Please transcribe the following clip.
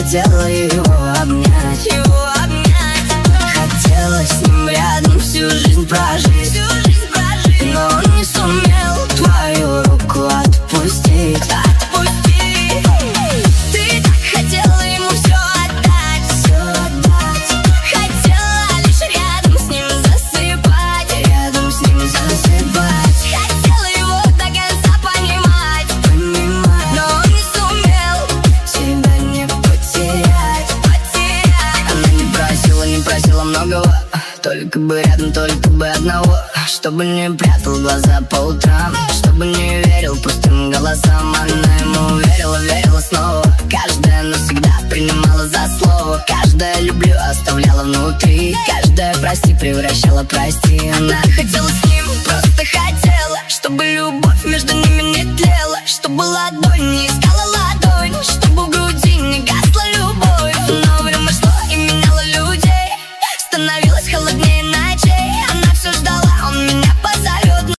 хотела его обнять, хотела с ним рядом всю жизнь прожить, но он не сумел твою руку отпустить. Ты так хотела ему все отдать, хотела лишь рядом с ним засыпать, хотела его до конца понимать, но он не сумел тебя не потерять. Она не просила многого, только бы рядом, только бы одного, чтобы не прятал глаза по утрам, чтобы не верил пустым голосам. Она ему верила снова, каждая навсегда принимала за слово, каждая люблю оставляла внутри, каждая прости превращала прости. Она хотела с ним, просто хотела, чтобы любовь между ними не тлела, чтобы ладонь не искала ладонь, чтобы в груди не гасла любовь. Но время шло и меняло людей, становилось холоднее ночей.